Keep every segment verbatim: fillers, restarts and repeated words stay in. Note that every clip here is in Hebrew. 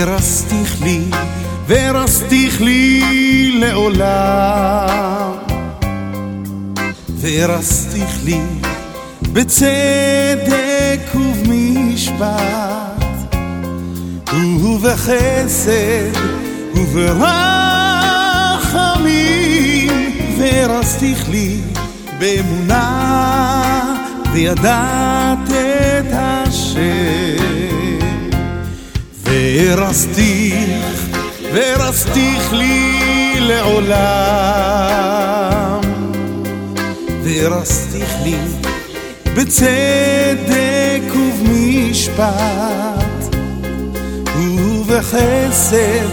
ורסתיך לי, ורסתיך לי לעולם, ורסתיך לי בצדק ובמשפט, ובחסד וברחמים, ורסתיך לי באמונה, וידעת את השם. ורסתיך, ורסתיך לי לעולם, ורסתיך לי בצדק ובמשפט, ובחסד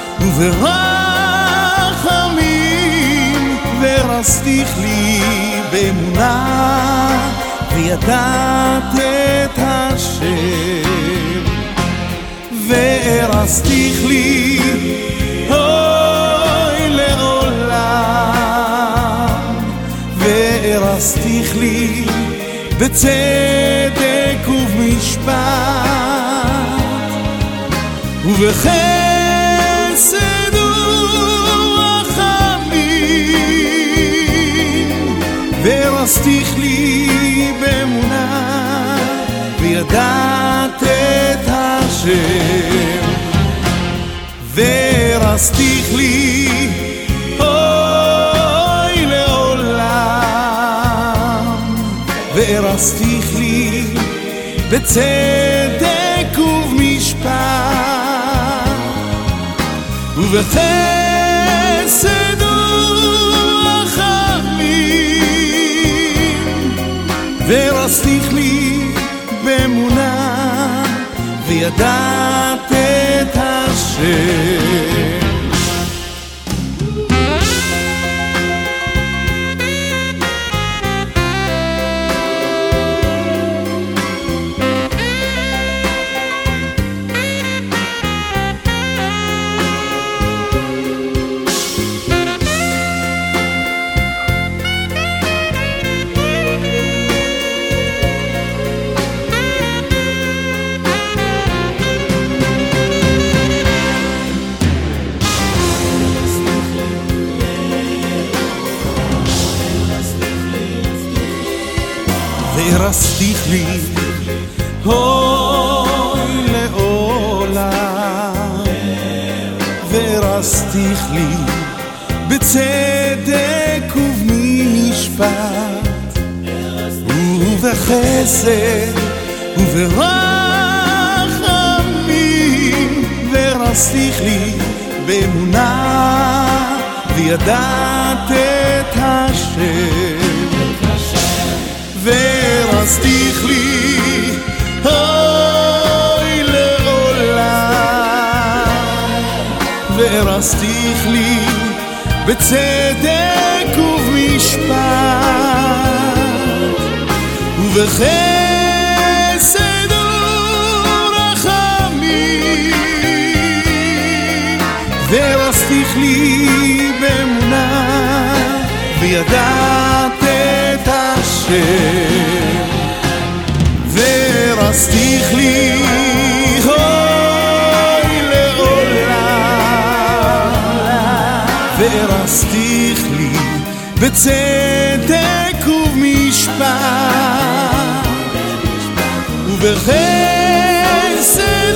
וברחמים, ורסתיך לי באמונה, וידעת את השם. ורסתיך לי אוי לעולם, ורסתיך לי בצדק ובמשפט, ובחסד ורחמים, ורסתיך לי באמונה, וידעת את השם. ורסתיך לי אוי לעולם, ורסתיך לי בצדק ובמשפט, ובחסד ורחמים, ורסתיך לי באמונה, וידעת את השם. ורסתיך לי אוי לעולם, ורסתיך לי בצדק ובמשפט, ובחסד וברחמים, ורסתיך לי באמונה, וידעת את השם. ורסתיך לי אוי לעולם, ורסתיך לי בצדק ובמשפט, ובחסד ורחמים, ורסתיך לי באמונה, וידעת את השם. ורסתיך לי אוי לעולם, ורסתיך לי בצדק ובמשפט, ובחסד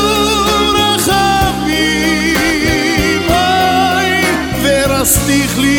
ורחמים, אוי ורסתיך לי